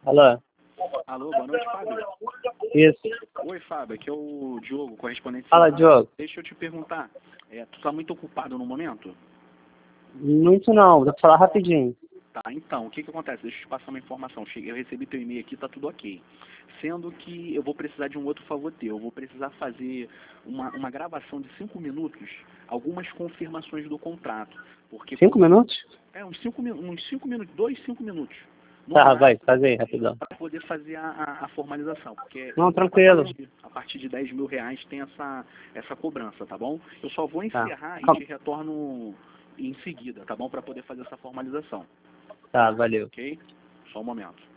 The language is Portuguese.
Alô? Alô, boa noite, Fábio. Isso. Oi, Fábio, aqui é o Diogo, correspondente. Fala, Diogo. Deixa eu te perguntar, tu tá muito ocupado no momento? Muito não, dá pra falar rapidinho. Tá, então, o que que acontece? Deixa eu te passar uma informação. Eu recebi teu e-mail aqui, tá tudo ok. Sendo que eu vou precisar de um outro favor teu. Eu vou precisar fazer uma gravação de 5 minutos, algumas confirmações do contrato. Porque 5 minutos? uns 5 minutos, 5 minutos. No Tá, máximo, vai, faz aí, rapidão. para poder fazer a formalização, porque Não, tranquilo. a partir de 10 mil reais tem essa cobrança, tá bom? Eu só vou Tá. encerrar e Calma. te retorno em seguida, tá bom? Para poder fazer essa formalização, Tá, valeu. ok? Só um momento.